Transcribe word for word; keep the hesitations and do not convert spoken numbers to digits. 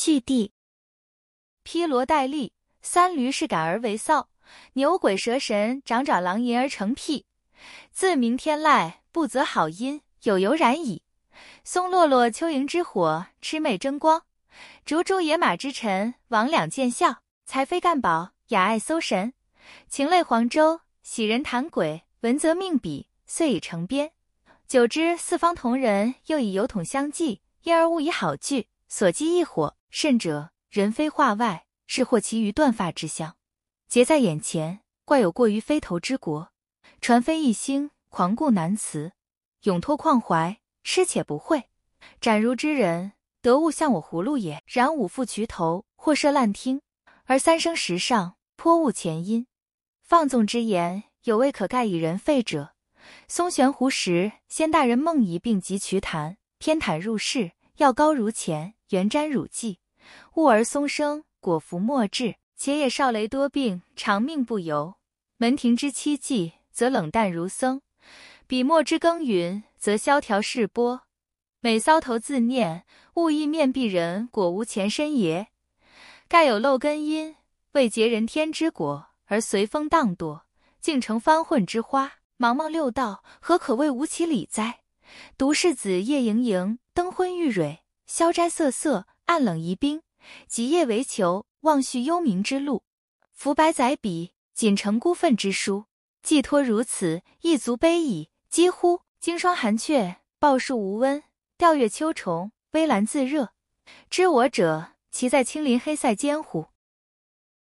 续地。披罗戴利，三驴是感而为臊，牛鬼蛇神长爪狼吟而成癖。自明天籁，不择好音，有由然矣。松落落秋萤之火，魑魅争光。逐逐野马之臣，魍魉见笑。才妃干宝，雅爱搜神。情泪黄州，喜人谈鬼。闻则命笔，遂已成编。久之四方同人，又以油桶相继，因而误以好句，所击一火。甚者，人非画外，是或其余断发之相。结在眼前，怪有过于飞头之国。传飞一星，狂顾难辞。永托旷怀，痴且不会。斩如之人，得物向我葫芦也。然五副渠头，或设烂听，而三生石上，颇误前音。放纵之言，有未可盖以人废者。松悬湖时，先大人梦遗并及渠潭，偏袒入室，药膏如前，圆沾乳剂。误而松生，果服莫至。且也少雷多病，长命不由。门庭之期冀，则冷淡如僧；笔墨之耕耘，则萧条世波。每搔头自念，勿意面壁人果无前身也。盖有漏根因，未结人天之果，而随风荡堕，竟成翻混之花。茫茫六道，何可谓无其理哉？独世子夜盈盈，灯昏欲蕊，宵斋瑟瑟，暗冷疑冰。极夜为求，望续幽冥之路。夫百载笔，仅成孤愤之书。寄托如此，亦足悲矣。几乎经霜寒雀，报树无温；调阅秋虫，微澜自热。知我者，其在青林黑塞间乎？